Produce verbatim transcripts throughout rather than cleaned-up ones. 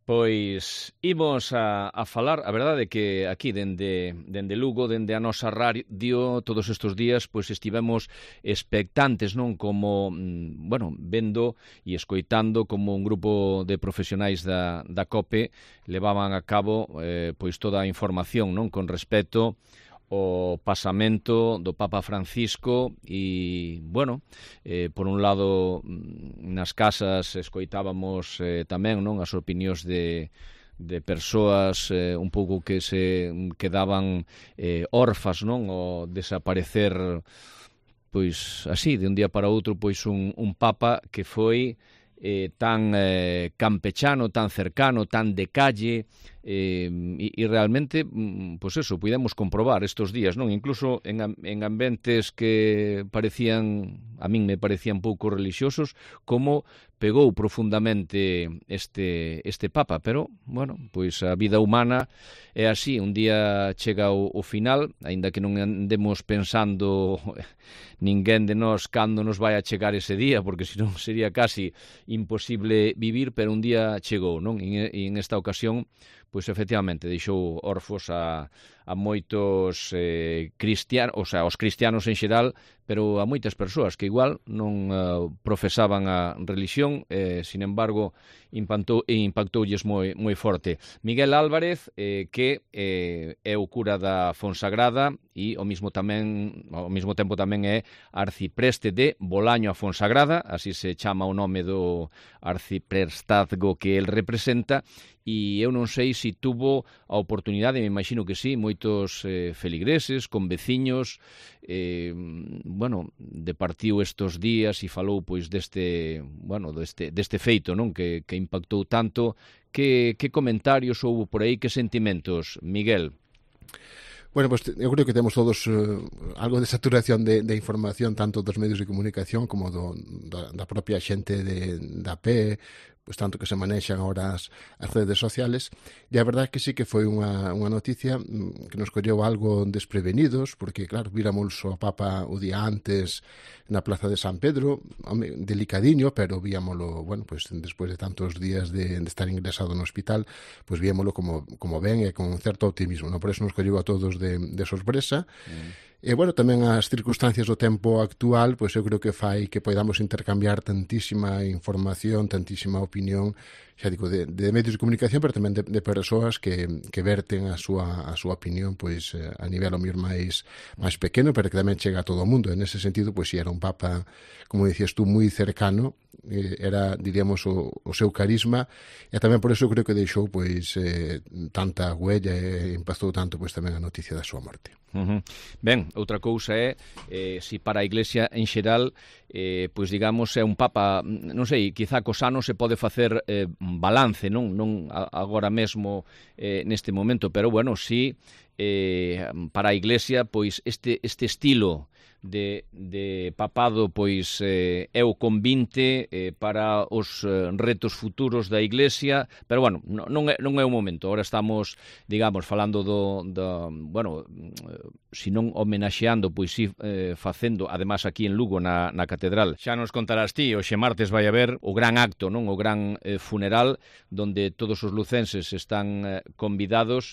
Pois imos a, a falar, a verdade é que aquí dende, dende Lugo, dende a nosa radio, todos estes días, pois estivemos expectantes, non? Como, bueno, vendo e escoitando como un grupo de profesionais da, da COPE levaban a cabo eh, pois toda a información, non? Con respecto o pasamento do Papa Francisco e, bueno, eh, por un lado nas casas escoitábamos eh, tamén, non, as opinións de de persoas eh, un pouco que se quedaban eh, órfas, non, o desaparecer pois así, de un día para outro, pois un, un Papa que foi eh, tan eh, campechano, tan cercano, tan de calle, eh, e, e realmente, pois eso, pudemos comprobar estes días, non? Incluso en, en ambientes que parecían, a min me parecían pouco religiosos, como pegou profundamente este, este Papa, pero, bueno, pois a vida humana é así, un día chega o, o final, aínda que non andemos pensando ninguén de nós cando nos vai a chegar ese día, porque senón sería casi imposible vivir, pero un día chegou, non? E en esta ocasión, pois efectivamente deixou orfos a, a moitos eh, cristianos, o sea, os cristianos en xeral, pero a moitas persoas que igual non uh, profesaban a religión, eh, sin embargo, impactou, impactoulles moi, moi forte. Miguel Álvarez, eh, que eh, é o cura da Fonsagrada e ao mesmo, tamén, ao mesmo tempo tamén é arcipreste de Bolaño a Fonsagrada, así se chama o nome do arciprestazgo que el representa, e eu non sei se tuvo a oportunidade, me imagino que sí, moitos eh, feligreses, con veciños, eh, bueno, departiu estes días e falou pois deste, bueno, deste, deste feito, non? Que, que impactou tanto. Que, que comentarios houve por aí, que sentimentos, Miguel? Bueno, pues eu creo que temos todos uh, algo de saturación de, de información, tanto dos medios de comunicación como do, da, da propia xente de, da P E, pues tanto que se manexan ahora as, as redes sociales, e a verdade é que sí que foi unha, unha noticia que nos colleu algo desprevenidos, porque, claro, víramos o Papa o día antes na Plaza de San Pedro, delicadiño, pero víamolo, bueno, pues despois de tantos días de, de estar ingresado no hospital, pues víamolo como, como ben e con certo optimismo, ¿no? Por eso nos colleu a todos de, de sorpresa. Mm. E, bueno, tamén as circunstancias do tempo actual, pois eu creo que fai que podamos intercambiar tantísima información, tantísima opinión, xa digo, de, de medios de comunicación, pero tamén de, de persoas que, que verten a súa, a súa opinión pois a nivel o mellor máis, máis pequeno, pero que tamén chega a todo o mundo. En ese sentido, pois si era un Papa, como dicías tú, moi cercano, eh, era, diríamos, o, o seu carisma, e tamén por eso creo que deixou pois eh, tanta huella e impactou tanto pois tamén a noticia da súa morte. Uh-huh. Ben, outra cousa é eh, si para a Iglesia en xeral eh, pois digamos é un Papa, non sei, quizá cos anos se pode facer eh, balance, non non agora mesmo eh, neste momento, pero bueno, si eh, para a Iglesia pois este este estilo de, de papado pois eh, é o convinte eh, para os eh, retos futuros da Iglesia, pero bueno, non é, non é o momento. Ahora estamos, digamos, falando do, do bueno, si non homenaxeando, pois si eh, facendo, además aquí en Lugo na, na Catedral. Xa nos contarás ti, hoxe martes vai haber o gran acto, non? O gran eh, funeral donde todos os lucenses están eh, convidados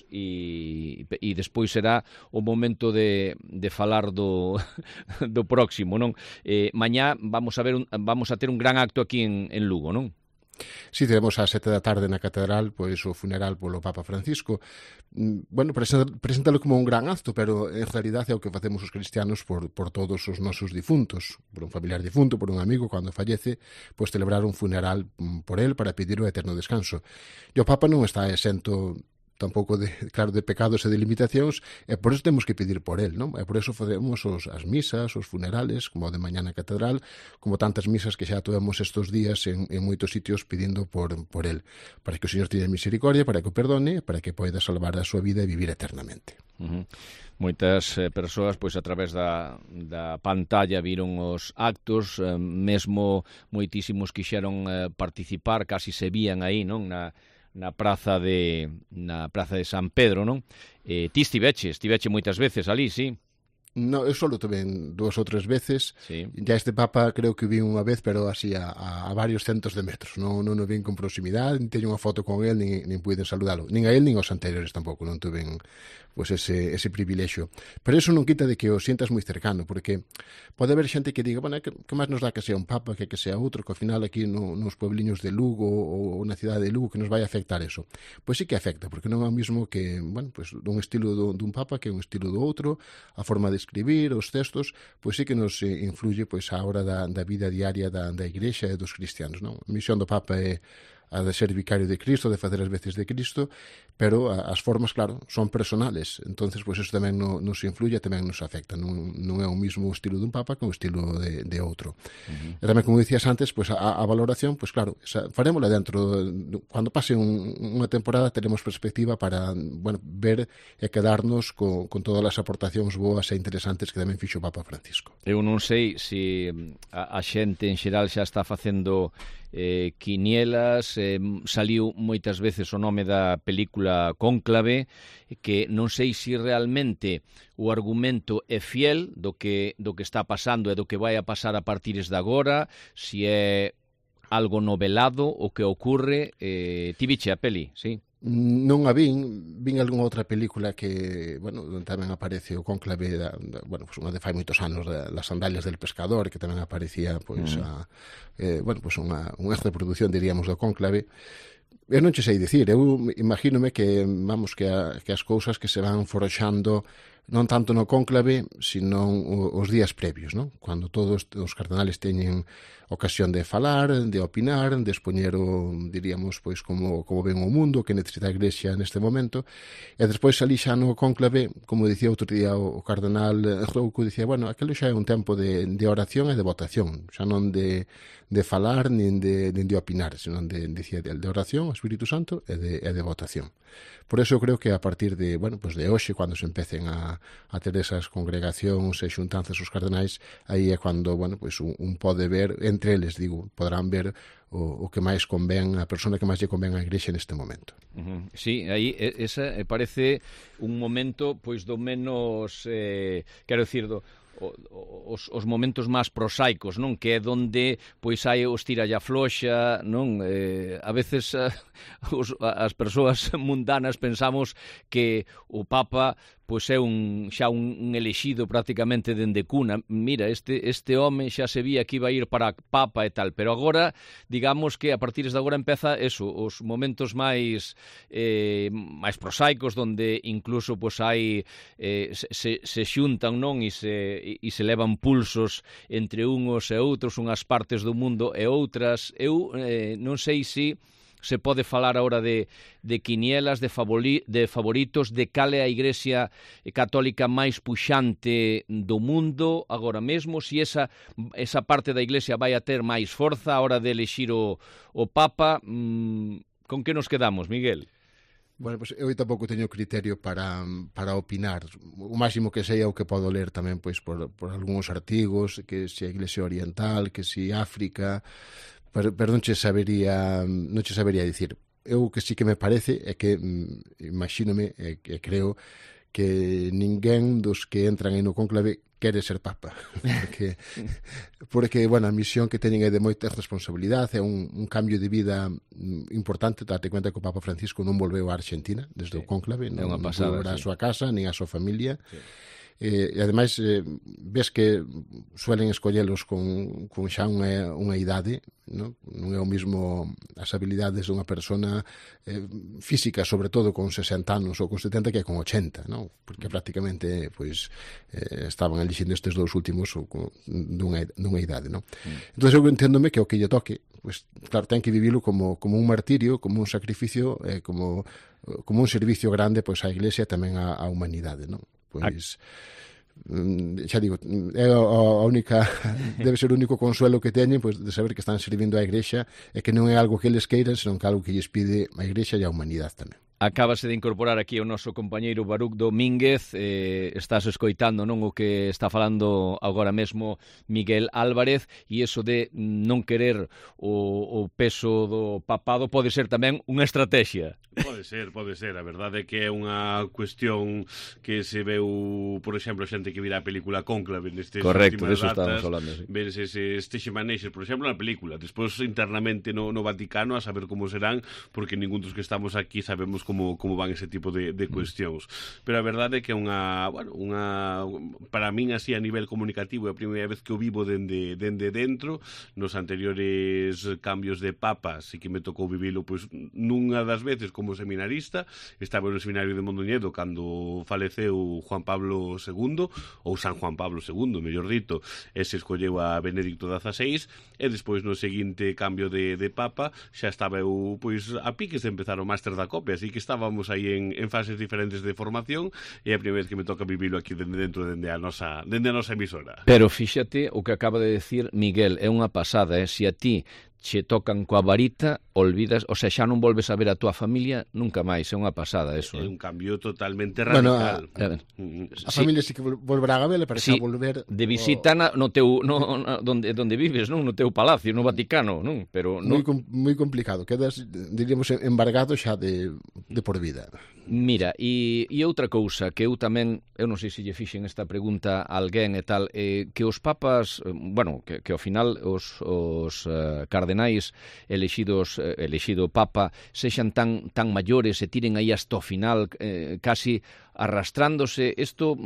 e, e despois será o momento de, de falar do do próximo, non? Eh, mañá vamos a ver un, vamos a ter un gran acto aquí en, en Lugo, non? Si, sí, teremos a sete da tarde na Catedral pois o funeral polo Papa Francisco. Bueno, preséntalo como un gran acto, pero en realidade é o que facemos os cristianos por, por todos os nosos difuntos, por un familiar difunto, por un amigo cando fallece, pois celebrar un funeral por el para pedir o eterno descanso. E o Papa non está exento tampouco de, claro, de pecados e de limitacións, e por eso temos que pedir por el, non? E por eso facemos os, as misas, os funerales, como o de mañá na Catedral, como tantas misas que xa tuvemos estes días en, en moitos sitios pedindo por, por el, para que o Señor teña misericordia, para que o perdone, para que poida salvar a súa vida e vivir eternamente. Uh-huh. Moitas eh, persoas, pois a través da, da pantalla viron os actos, eh, mesmo moitísimos quixeron eh, participar, casi se vían aí, non? Na na praza de na praza de San Pedro, non? Eh, ti estiveche, estiveche moitas veces ali, sí? No, eu solo tuve dúas ou tres veces. Sí. Ya este Papa creo que vi unha vez, pero así a, a, a varios centos de metros. Non, non o vin con proximidade, nin teño unha foto con el, nin, nin puiden saludalo. Nin a el, nin aos anteriores tampouco, non tuven pues ese, ese privilexio. Pero eso non quita de que o sientas moi cercano, porque pode haber xente que diga, bueno, que, que máis nos dá que sea un Papa, que que sea outro, que ao final aquí no, nos puebliños de Lugo ou na cidade de Lugo que nos vai afectar eso. Pois sí que afecta, porque non é o mismo que, bueno, pues un estilo do, dun Papa que un estilo do outro, a forma de escribir, os textos, pois sí que nos influye pois a hora da, da vida diaria da, da Igrexa e dos cristianos, non? A misión do Papa é a de ser vicario de Cristo, de facer as veces de Cristo, pero as formas, claro, son personales. Entonces, pois, pues, eso tamén no, nos influye, tamén nos afecta. Non, non é o mismo estilo dun Papa que o estilo de, de outro. Uh-huh. E tamén, como dicías antes, pois, pues, a, a valoración, pois pues, claro, esa, farémola dentro. Cando pase un, unha temporada, teremos perspectiva para, bueno, ver e quedarnos co, con todas as aportacións boas e interesantes que tamén fixo o Papa Francisco. Eu non sei se a, a xente en xeral xa está facendo eh, quinielas, eh, saliu moitas veces o nome da película Cónclave, que non sei se realmente o argumento é fiel do que, do que está pasando e do que vai a pasar a partires de agora, se é algo novelado o que ocorre. Eh, ti viche a peli, sí? Non a vin, vin algunha outra película que, bueno, tamén aparece o Cónclave, da, da, bueno, pues unha de fai moitos anos, da, Las sandalias del pescador, que tamén aparecía, pois, mm. a, eh, bueno, pues unha, unha reproducción, diríamos, do Cónclave. Eu non che sei dicir, eu imagínome que, vamos, que, a, que as cousas que se van forxando non tanto no cónclave, sino os días previos, non? Cando todos os cardenales teñen ocasión de falar, de opinar, de expoñer o, diríamos, pois como, como ven o mundo, que necesita a Iglesia neste momento, e despois ali xa no cónclave, como dicía outro día o, o cardenal Rouco, dicía, bueno, aquilo xa é un tempo de, de oración e de votación, xa non de, de falar nin de, nin de opinar, senón de, dicía, de, de oración, Espírito Santo, e de, e de votación. Por eso eu creo que a partir de, bueno, pues de hoxe, cando se empecen a, a ter esas congregacións e xuntanzas os cardenais, aí é cando, bueno, pues un, un pode ver, entre eles, digo, podrán ver o, o que máis convén, a persona que máis lle convén á Igrexa neste momento. Uh-huh. Sí, aí esa parece un momento, pois, do menos, eh, quero dicir, do os, os momentos máis prosaicos, non? Que é donde pois hai os tira e afloxa, non? Eh, a veces a, os, as persoas mundanas pensamos que o Papa pois é un xa un, un elexido prácticamente dende cuna. Mira, este este home xa se vía que iba a ir para Papa e tal, pero agora, digamos que a partir de agora empeza eso, os momentos máis eh, máis prosaicos, donde incluso pois hai eh, se, se xuntan, non? E se e se levan pulsos entre unhos e outros, unhas partes do mundo e outras. Eu eh, non sei se se pode falar agora de, de quinielas, de, favori, de favoritos, de cal é a Igrexa Católica máis puxante do mundo agora mesmo, se esa, esa parte da Iglesia vai a ter máis forza a hora de elexir o, o Papa. Mm, con que nos quedamos, Miguel? Bueno, pues eu tampouco teño criterio para, para opinar. O máximo que sei é o que podo ler tamén pois por, por algúns artigos, que se a Iglesia Oriental, que se África, pero, pero non che sabería, non che sabería dicir. Eu que sí que me parece é que, imagínome, e que creo que ninguén dos que entran aí no cónclave quere ser Papa, porque, porque bueno, a misión que teñen é de moita responsabilidade, é un, un cambio de vida importante. Date cuenta que o Papa Francisco non volveu a Argentina desde sí, o cónclave, non, non volveu a súa casa, nin a súa familia. Sí. Eh, e ademais eh, ves que suelen escollelos con, con xa unha, unha idade, non? Non é o mismo as habilidades dunha persona eh, física, sobre todo con sesenta anos ou con setenta, que con ochenta, non? Porque prácticamente pois, eh, estaban elixindo estes dous últimos con, dunha, dunha idade, non? Mm. Entón eu enténdome que o que lle toque, pois, claro, ten que vivilo como, como un martirio, como un sacrificio, eh, como, como un servicio grande pois, á Iglesia e tamén á, á humanidade, non? Pois, xa digo, é a única, debe ser o único consuelo que teñen, pois, de saber que están servindo á Igrexa e que non é algo que eles queiran, senón que algo que lles pide a Igrexa e a humanidade tamén. Acábase de incorporar aquí o noso compañeiro Baruch Domínguez, eh, estás escoitando, non, o que está falando agora mesmo Miguel Álvarez, e iso de non querer o, o peso do papado pode ser tamén unha estrategia. Pode ser, pode ser. A verdade é que é unha cuestión que se veu, por exemplo, a xente que vira a película Cónclave nestes Correcto, últimas de eso datas, estábamos hablando, sí. ves ese, este xemanexes, por exemplo, na película. Despois, internamente no, no Vaticano, a saber como serán, porque ningún dos que estamos aquí sabemos como, como van ese tipo de, de cuestións. Pero a verdade é que é unha, bueno, unha, para min así a nivel comunicativo é a primeira vez que o vivo dende, dende dentro. Nos anteriores cambios de papa sí que me tocou vivilo pois nunha das veces como seminarista. Estaba no seminario de Mondoñedo cando faleceu Juan Pablo segundo, ou San Juan Pablo segundo, mellor dito, e se escolleu a Benedicto dieciséis, e despois no seguinte cambio de, de papa xa estaba eu pois a piques de empezar o máster da copia, así que estábamos aí en, en fases diferentes de formación, e é a primeira vez que me toca vivilo aquí dende dentro dende a nosa, dende a nosa emisora. Pero fíxate o que acaba de decir Miguel, é unha pasada, eh? Se a ti che tocan coa varita, olvidas, o sea, xa non volves a ver a túa familia nunca máis, é unha pasada eso. É Eh? un cambio totalmente Bueno, radical. a, a, A sí, familia sí que volverá a verle, para sí, xa volver de visita na, no teu no, no, donde donde vives, non, no teu palacio, no Vaticano, non, pero moi, non. com, moi complicado, quedas, diríamos, embargado xa de, de por vida. Mira, e, e outra cousa que eu tamén, eu non sei se lle fixen esta pregunta a alguén e tal, eh, que os papas, eh, bueno, que, que ao final os, os uh, cardenais elexidos, eh, elexido papa sexan tan tan maiores e tiren aí hasta o final eh, casi arrastrándose, isto,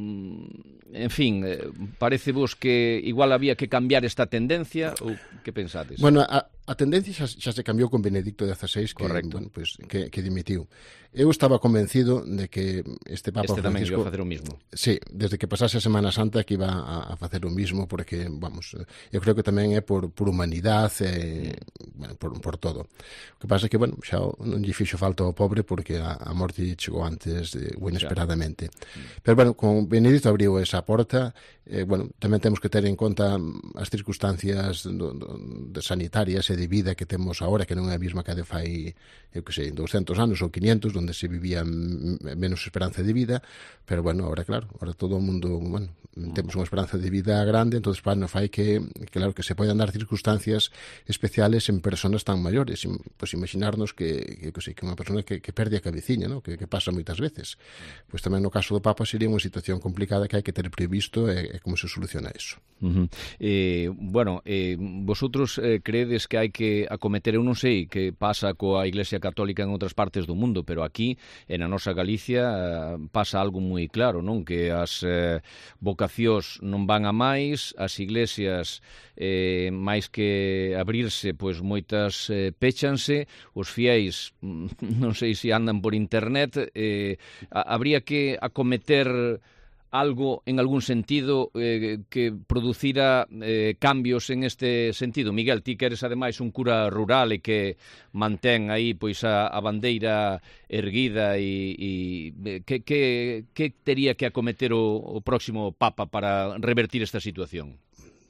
mm, en fin, eh, parece vos que igual había que cambiar esta tendencia ou que pensades? Bueno, a, a tendencia xa, xa se cambiou con Benedicto dieciséis, que, Correcto. bueno, pues, que, que dimitiu. Eu estaba convencido de que este Papa este tamén Francisco... iba a facer o mismo. Sí, desde que pasase a Semana Santa que iba a, a facer o mismo, porque, vamos, eu creo que tamén é por, por humanidade, e, bueno, por, por todo. O que pasa é que, bueno, xa non lle fixo falta ao pobre porque a, a morte chegou antes, de, ou inesperadamente. Pero, bueno, con Benedicto abriu esa porta, eh, bueno, tamén temos que ter en conta as circunstancias do, do, de sanitarias e de vida que temos agora, que non é a mesma que a de fai, eu que sei, doscentos anos ou quinientos, onde se vivía menos esperanza de vida, pero bueno, ahora claro, ahora todo o mundo, bueno, temos unha esperanza de vida grande, entonces para non fai que, claro, que se poden dar circunstancias especiales en personas tan maiores, pois pues, imaginarnos que, que, que, sei, que unha persona que, que perde a cabeciña, ¿no? que, que pasa moitas veces, pois pues, tamén no caso do Papa sería unha situación complicada que hai que ter previsto e, e como se soluciona eso. Uh -huh. eh, bueno, eh, vosotros eh, creedes que hai que acometer, eu non sei que pasa coa Iglesia Católica en outras partes do mundo, pero aquí, en a nosa Galicia, pasa algo moi claro, non? Que as eh, vocacións non van a máis, as iglesias eh, máis que abrirse, pois moitas eh, péchanse, os fiéis non sei se andan por internet, eh, habría que acometer algo en algún sentido eh, que producira eh, cambios en este sentido. Miguel, ti que eres ademais un cura rural e que mantén aí pois a, a bandeira erguida e, e que, que, que tería que acometer o, o próximo Papa para revertir esta situación?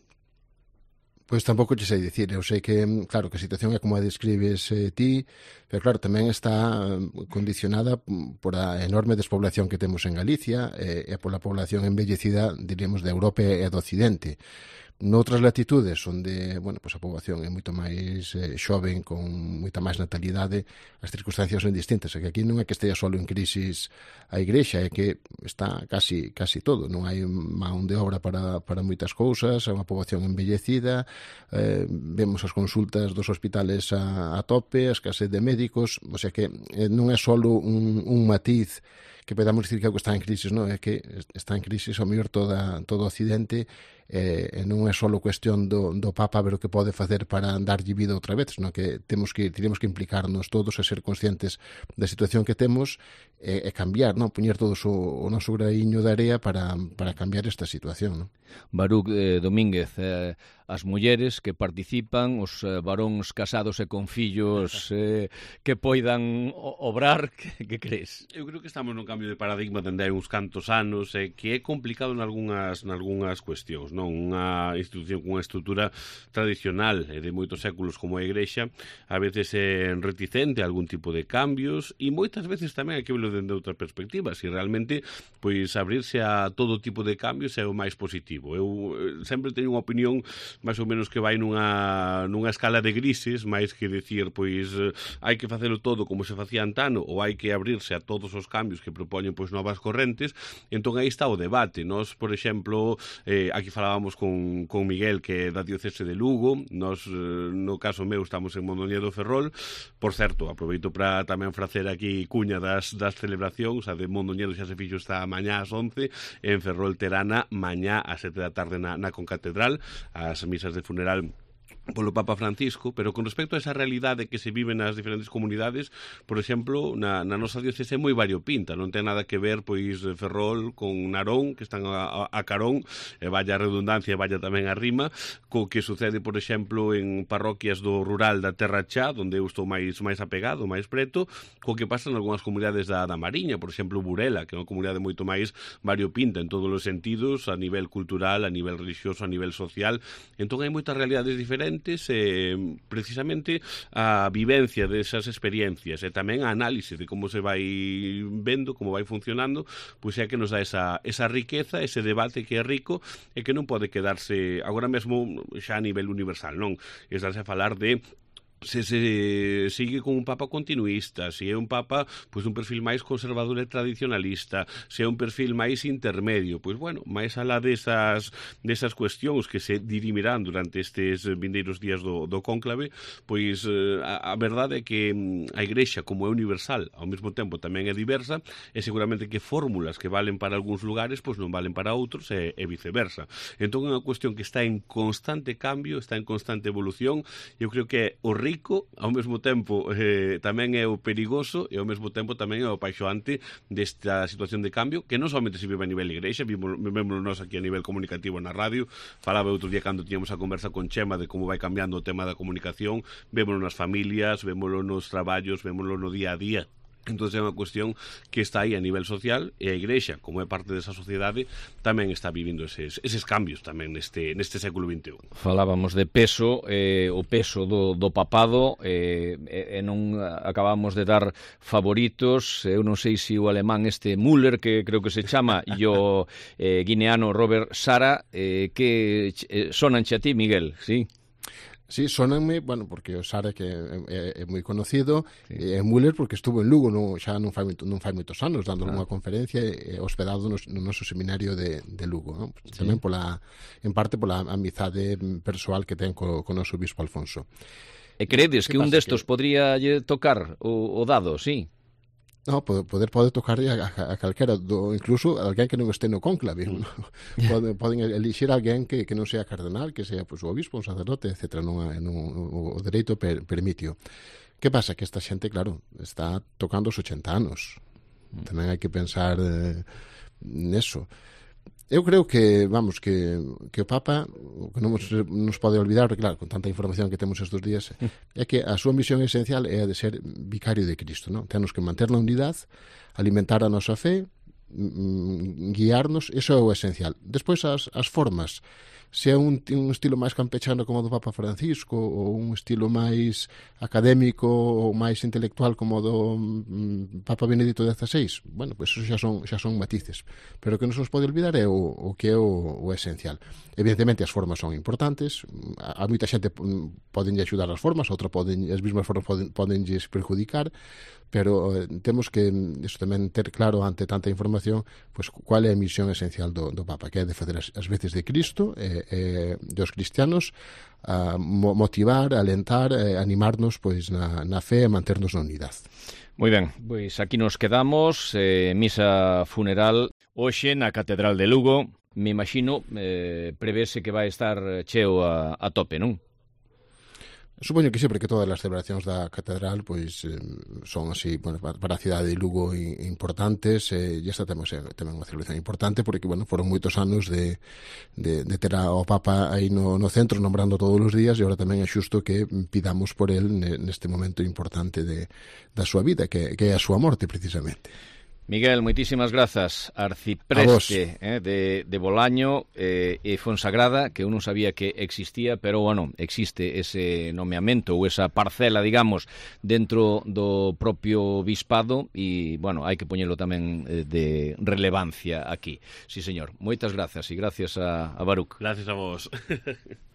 Pois tampouco te sei dicir, eu sei que, claro, que a situación é como a describes eh, ti, pero claro, tamén está condicionada por a enorme despoblación que temos en Galicia e, e pola población envellecida, diríamos, de Europa e do Occidente. Noutras latitudes, onde, bueno, pues a poboación é moito máis eh, xoven, con moita máis natalidade, as circunstancias son distintas. É que aquí non é que estea solo en crisis a Igrexa, é que está casi casi todo. Non hai mão de obra para, para moitas cousas, é unha poboación envellecida, eh, vemos as consultas dos hospitales a, a tope, a escasez de médicos, o sea que eh, non é solo un, un matiz que podamos dicir que algo está en crisis, non? É que está en crisis ao mellor toda, todo o Occidente, e eh, non é só cuestión do, do Papa ver o que pode facer para darlle vida outra vez, senón que temos que teríamos que implicarnos todos a ser conscientes da situación que temos e, e cambiar, non? Poñer todos o, o noso graiño de area para, para cambiar esta situación, non? Baruch eh, Domínguez, eh, as mulleres que participan, os eh, varóns casados e con fillos eh, que poidan obrar, que, que crees? Eu creo que estamos nun cambio de paradigma dende hai uns cantos anos e que é complicado nalgúnas, nalgúnas cuestións, non? Unha institución con unha estrutura tradicional e de moitos séculos como a Igrexa a veces é reticente a algún tipo de cambios e moitas veces tamén hai que verlo dende outra perspectiva, se realmente pois abrirse a todo tipo de cambios é o máis positivo. Eu sempre teño unha opinión máis ou menos que vai nunha, nunha escala de grises, máis que decir, pois, eh, hai que facelo todo como se facía antano, ou hai que abrirse a todos os cambios que propoñen, pois, novas correntes. Entón, aí está o debate. Nós, por exemplo, eh, aquí falábamos con, con Miguel, que é da diocese de Lugo. Nós, eh, no caso meu, estamos en Mondoñedo do Ferrol. Por certo, aproveito para tamén facer aquí cuña das, das celebracións. A de Mondoñedo xa se fixo esta mañá ás once, en Ferrol terana mañá ás sete da tarde na, na Concatedral, as misas de funeral polo Papa Francisco. Pero con respecto a esa realidade que se vive nas diferentes comunidades, por exemplo, na, na nosa diocese é moi variopinta, non ten nada que ver, pois, Ferrol con Narón, que están a, a, a carón, e vaya a redundancia e vaya tamén a rima, co que sucede, por exemplo, en parroquias do rural da Terra Chá, onde eu estou máis máis apegado, máis preto, co que pasa en algunhas comunidades da, da Mariña, por exemplo, Burela, que é unha comunidade moito máis variopinta en todos os sentidos, a nivel cultural, a nivel religioso, a nivel social. Entón hai moitas realidades diferentes, eh, precisamente a vivencia desas experiencias e tamén a análise de como se vai vendo, como vai funcionando, pois é que nos dá esa, esa riqueza, ese debate que é rico e que non pode quedarse agora mesmo xa a nivel universal, non? Estarse a falar de se se sigue con un papa continuista, se é un papa pois un perfil máis conservador e tradicionalista, se é un perfil máis intermedio, pois bueno, máis alá desas desas cuestións que se dirimirán durante estes vindeiros días do, do cónclave, pois a, a verdade é que a Igrexa, como é universal, ao mesmo tempo tamén é diversa, e seguramente que fórmulas que valen para algúns lugares pois non valen para outros e, e viceversa. Entón é unha cuestión que está en constante cambio, está en constante evolución, e eu creo que o rico, ao mesmo tempo eh, tamén é o perigoso e ao mesmo tempo tamén é o paixoante desta situación de cambio que non somente se vive a nivel igrexa, vivemos nós aquí a nivel comunicativo na radio. Falaba outro día cando tiñamos a conversa con Chema de como vai cambiando o tema da comunicación, vémolo nas familias, vémolo nos traballos, vémolo no día a día. Entón é unha cuestión que está aí a nivel social e a Igrexa, como é parte desa sociedade, tamén está vivindo eses, eses cambios tamén neste, neste século vinte e un. Falábamos de peso, eh, o peso do, do papado, eh, e non acabamos de dar favoritos. Eu non sei se o alemán este Müller, que creo que se chama, e o eh, guineano Robert Sara, eh, que eh, sonanche a ti, Miguel, sí? Sí, sonanme, bueno, porque o Sara que é, é moi conocido, sí. E Müller porque estuvo en Lugo no, xa non fai, non fai moitos anos dando ah. unha conferencia eh, hospedado no, no noso seminario de, de Lugo, ¿no? Sí. Tamén pola, en parte pola amizade persoal que ten co, co noso bispo Alfonso. E credes que un destos que... podría tocar o, o dado, sí? No, poder pode tocar a, a, a calquera, do, incluso a alguén que non este no cónclave. Mm. Poden, poden elixir alguén que, que non sea cardenal, que sea pues, o obispo, un sacerdote, etcétera. Non, non, o dereito per, permitio. Que pasa? Que esta xente, claro, está tocando os ochenta anos. Mm. Tamén hai que pensar eh, neso. Eu creo que, vamos, que, que o Papa, o que non nos, nos pode olvidar, porque claro, con tanta información que temos estes días, é que a súa misión esencial é a de ser vicario de Cristo, non? Temos que manter na unidade, alimentar a nosa fe, guiarnos, iso é o esencial. Despois as, as formas, se é un, un estilo máis campechano como o do Papa Francisco, ou un estilo máis académico ou máis intelectual como o do um, Papa Benedito dezasseis, bueno, pois pues eso xa son, xa son matices, pero o que non se nos pode olvidar é o, o que é o, o esencial. Evidentemente as formas son importantes, a, a moita xente poden axudar as formas, outra poden, as mesmas formas poden, poden perjudicar, pero eh, temos que iso tamén ter claro ante tanta información, pois pues, cual é a misión esencial do, do Papa, que é de facer as, as veces de Cristo e eh, dos cristianos, a motivar, alentar, eh, animarnos pois na, na fe e manternos na unidade. Moi ben, pois aquí nos quedamos, eh, misa funeral hoxe na Catedral de Lugo. Me imagino, eh, prevese que vai estar cheo a, a tope, non? Supoño que sí, porque todas as celebracións da catedral pois eh, son así, bueno, para a cidade de Lugo importantes, eh, e esta temos eh, tamén unha celebración importante porque, bueno, foron moitos anos de, de, de ter ao Papa aí no, no centro nombrando todos os días, e agora tamén é xusto que pidamos por el neste momento importante de, da súa vida, que, que é a súa morte precisamente. Miguel, moitísimas grazas, arcipreste eh, de, de Bolaño eh, e Fonsagrada, que eu non sabía que existía, pero, bueno, existe ese nomeamento ou esa parcela, digamos, dentro do propio bispado e, bueno, hai que poñelo tamén eh, de relevancia aquí. Sí, señor. Moitas grazas e gracias a, a Baruch. Gracias a vos.